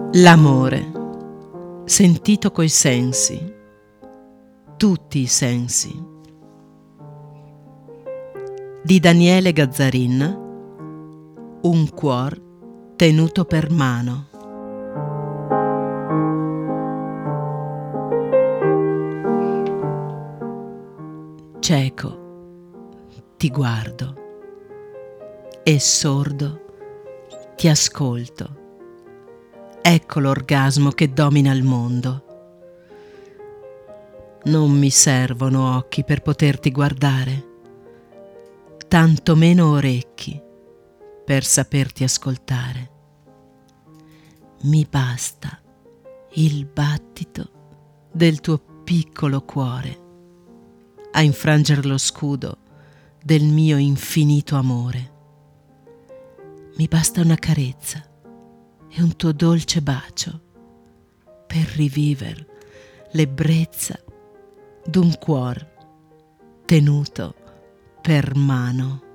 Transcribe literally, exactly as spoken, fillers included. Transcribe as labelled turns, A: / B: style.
A: L'amore, sentito coi sensi, tutti i sensi. Di Daniele Gazzarin, Un cuor tenuto per mano. Cieco, ti guardo, e sordo, ti ascolto. Ecco l'orgasmo che domina il mondo. Non mi servono occhi per poterti guardare, tanto meno orecchi per saperti ascoltare. Mi basta il battito del tuo piccolo cuore a infranger lo scudo del mio infinito amore. Mi basta una carezza e un tuo dolce bacio per riviver l'ebbrezza d'un cuor tenuto per mano.